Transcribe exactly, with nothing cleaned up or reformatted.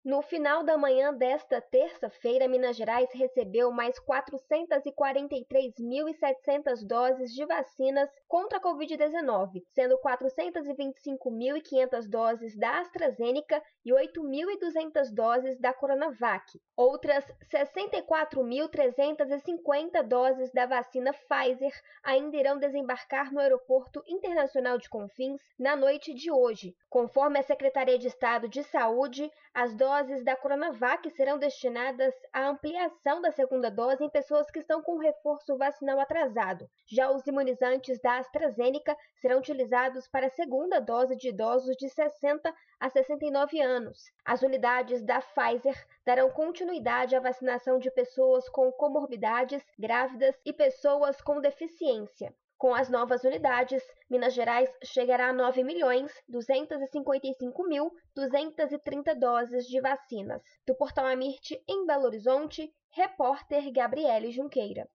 No final da manhã desta terça-feira, Minas Gerais recebeu mais quatrocentas e quarenta e três mil e setecentas doses de vacinas contra a covid dezenove, sendo quatrocentas e vinte e cinco mil e quinhentas doses da AstraZeneca e oito mil e duzentas doses da Coronavac. Outras sessenta e quatro mil trezentas e cinquenta doses da vacina Pfizer ainda irão desembarcar no Aeroporto Internacional de Confins na noite de hoje. Conforme a Secretaria de Estado de Saúde, as doses da Coronavac serão destinadas à ampliação da segunda dose em pessoas que estão com reforço vacinal atrasado. Já os imunizantes da AstraZeneca serão utilizados para a segunda dose de idosos de sessenta a sessenta e nove anos. As unidades da Pfizer darão continuidade à vacinação de pessoas com comorbidades, grávidas e pessoas com deficiência. Com as novas unidades, Minas Gerais chegará a nove milhões duzentos e cinquenta e cinco mil duzentas e trinta doses de vacinas. Do Portal Amirte, em Belo Horizonte, repórter Gabriele Junqueira.